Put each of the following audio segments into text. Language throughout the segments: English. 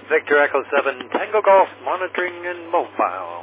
Victor Echo 7, Tango Golf, monitoring and mobile.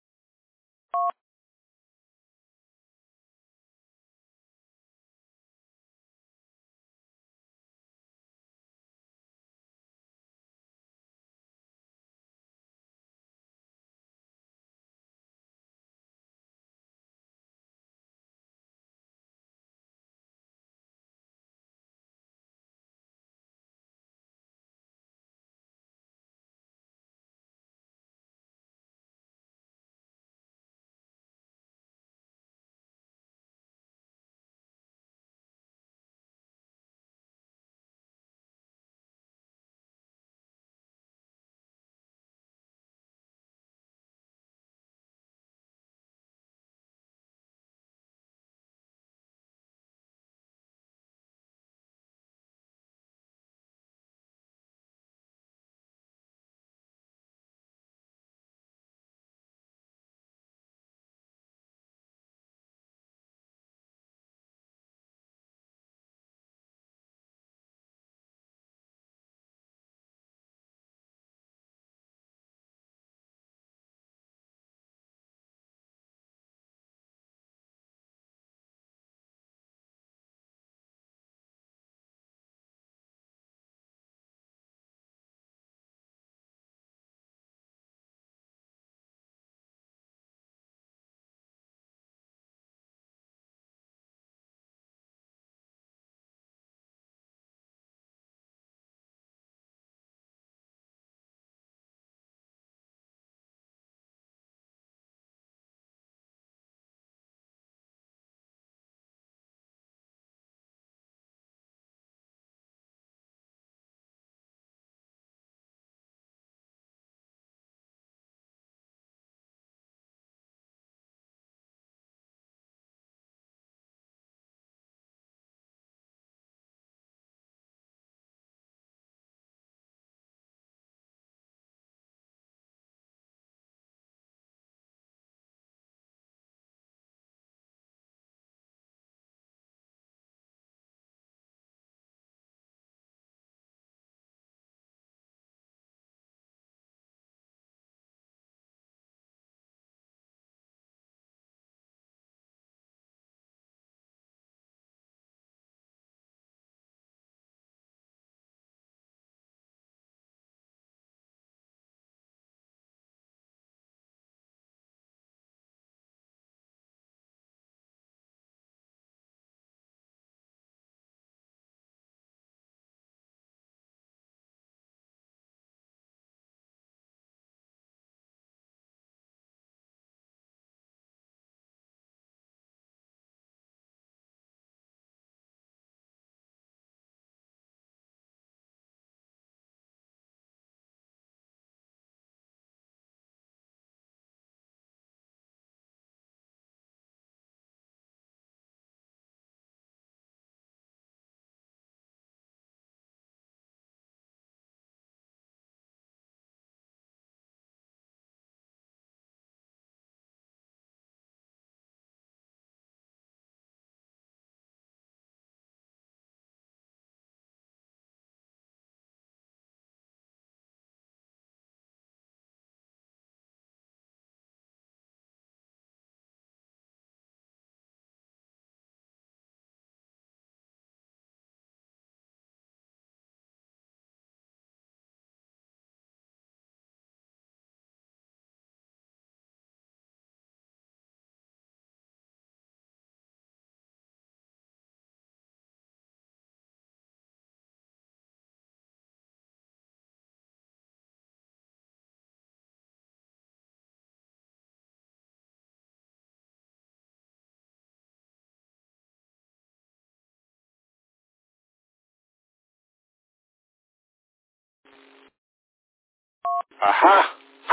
Aha!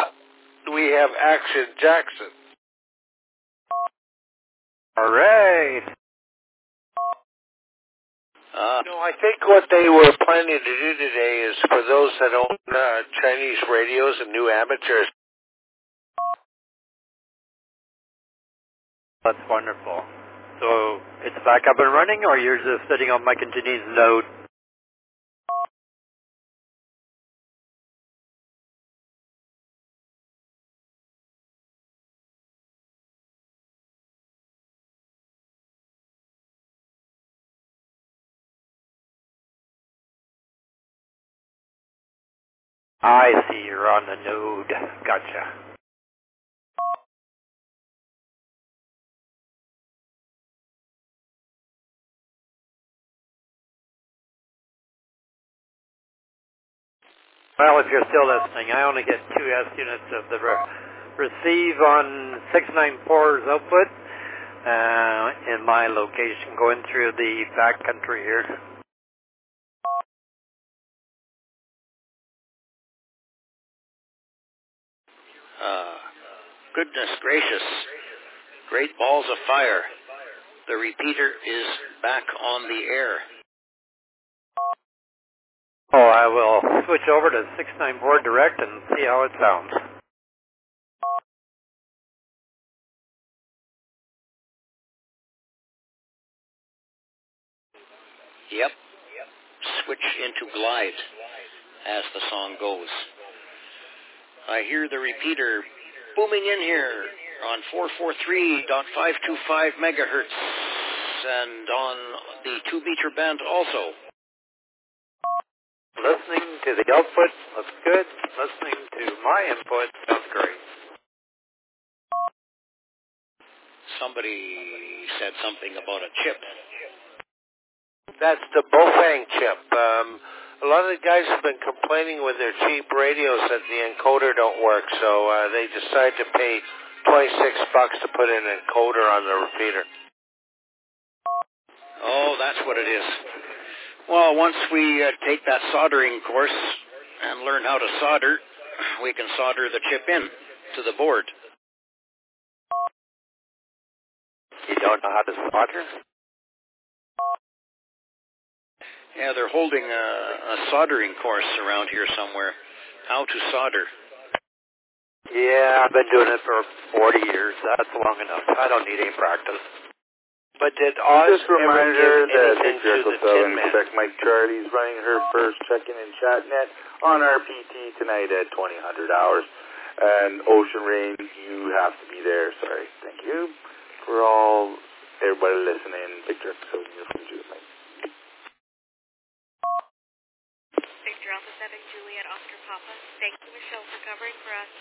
We have Action Jackson. All right. I think what they were planning to do today is for those that own Chinese radios and new amateurs. That's wonderful. So it's back up and running, or you're just sitting on my continuous node? I see you're on the node. Gotcha. Well, if you're still listening, I only get 2 S units of the receive on 694's output in my location going through the backcountry here. Goodness gracious. Great balls of fire. The repeater is back on the air. Oh, I will switch over to 694 direct and see how it sounds. Yep. Switch into glide as the song goes. I hear the repeater booming in here on 443.525 megahertz and on the 2-meter band also. Listening to the output looks good. Listening to my input sounds great. Somebody said something about a chip. That's the Bofang chip. A lot of the guys have been complaining with their cheap radios that the encoder don't work, so they decide to pay $26 to put an encoder on the repeater. Oh, that's what it is. Well, once we take that soldering course and learn how to solder, we can solder the chip in to the board. You don't know how to solder? Yeah, they're holding a soldering course around here somewhere. How to solder. Yeah, I've been doing it for 40 years. That's long enough. I don't need any practice. But did Oz just a reminder that anything to the Tin Man? Check Mike Charlie's running her first check-in and chat-net on RPT tonight at 2000 hours. And Ocean Rain, you have to be there. Sorry. Thank you for everybody listening. Victor episode from Julie Mike. Victor Alpha 7, Juliet Oscar Papa. Thank you, Michelle, for covering for us.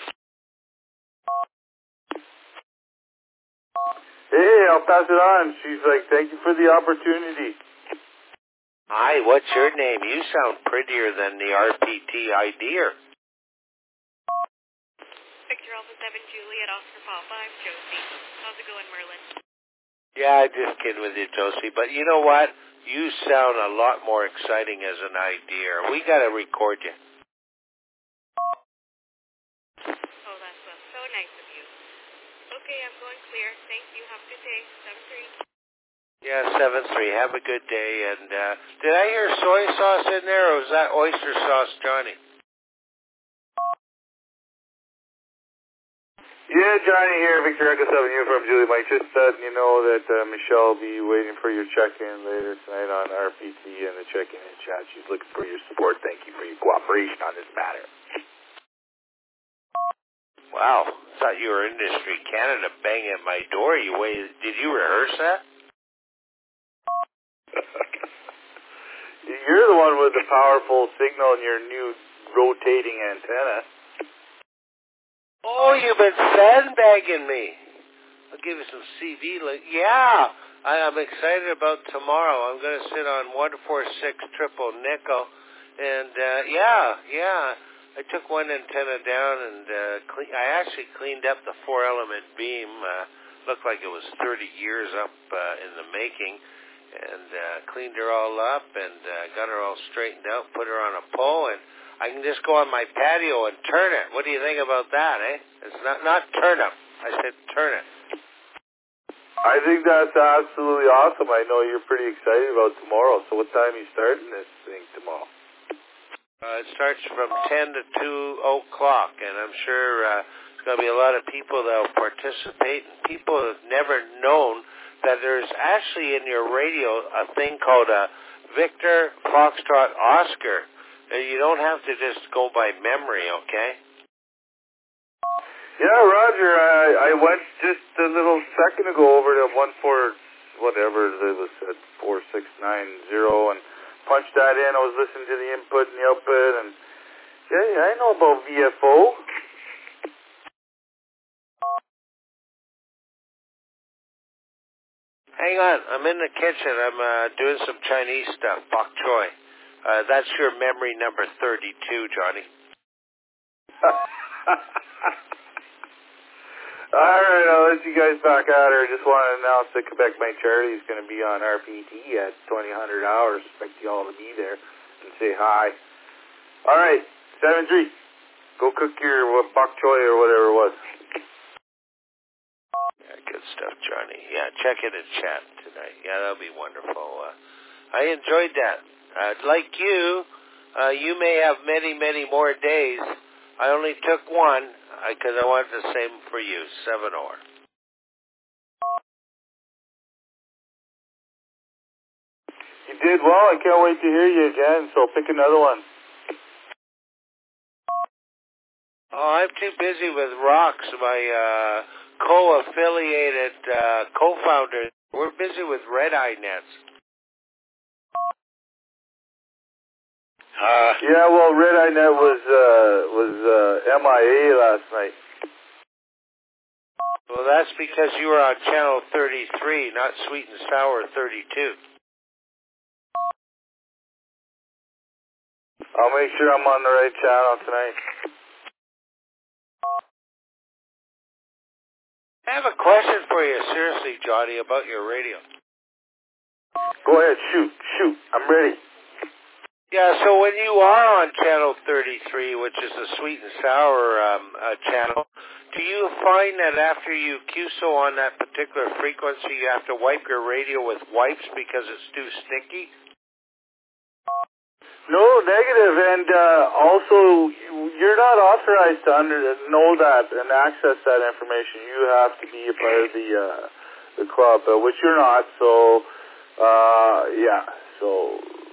Hey, I'll pass it on. She's like, thank you for the opportunity. Hi, what's your name? You sound prettier than the RPT idea. Victor Alpha 7, Juliet Oscar Papa. I'm Josie. How's it going, Merlin? Yeah, I'm just kidding with you, Josie. But you know what? You sound a lot more exciting as an idea. We got to record you. Oh, that's so nice of you. Okay, I'm going clear. Thank you. Have a good day. 7-3. Yeah, 7-3. Have a good day. And did I hear soy sauce in there, or was that oyster sauce, Johnny? Yeah, Johnny here, Victor Echo 7, you from Julie Mike. Just letting you know that Michelle will be waiting for your check-in later tonight on RPT and the check-in and chat. She's looking for your support. Thank you for your cooperation on this matter. Wow, thought you were Industry Canada banging at my door. Did you rehearse that? You're the one with the powerful signal and your new rotating antenna. Oh, you've been sandbagging me. I'll give you some CV. Yeah, I'm excited about tomorrow. I'm going to sit on 146 triple nickel. And, yeah. I took one antenna down and I actually cleaned up the 4-element beam. Looked like it was 30 years up in the making. And cleaned her all up and got her all straightened out, put her on a pole, and I can just go on my patio and turn it. What do you think about that, eh? It's not turn up. I said turn it. I think that's absolutely awesome. I know you're pretty excited about tomorrow. So what time are you starting this thing tomorrow? It starts from 10 to 2 o'clock, and I'm sure there's going to be a lot of people that will participate, and people have never known that there's actually in your radio a thing called a Victor Foxtrot Oscar. You don't have to just go by memory, okay? Yeah, Roger, I went just a little second ago over to 4690 and punched that in. I was listening to the input and the output, and Yeah, I know about VFO. Hang on, I'm in the kitchen. I'm doing some Chinese stuff, bok choy. That's your memory number 32, Johnny. All right, I'll let you guys back out here. Just want to announce that Quebec My Charity is going to be on RPT at 2000 hours. Expect you all to be there and say hi. All right, 7-3. Go cook your bok choy or whatever it was. Yeah, good stuff, Johnny. Yeah, check it in chat tonight. Yeah, that'll be wonderful. I enjoyed that. Like you, you may have many, many more days. I only took one because I wanted the same for you, 7-or. You did well. I can't wait to hear you again, so pick another one. Oh, I'm too busy with Rocks, my co-affiliated co-founder. We're busy with Red Eye Nets. Yeah, well, Red Eye Net was MIA last night. Well, that's because you were on channel 33, not Sweet and Sour 32. I'll make sure I'm on the right channel tonight. I have a question for you, seriously, Johnny, about your radio. Go ahead, shoot. I'm ready. Yeah, so when you are on channel 33, which is the Sweet and Sour channel, do you find that after you QSO on that particular frequency, you have to wipe your radio with wipes because it's too sticky? No, negative, and also you're not authorized to know that and access that information. You have to be a part of the club, which you're not. So, yeah. So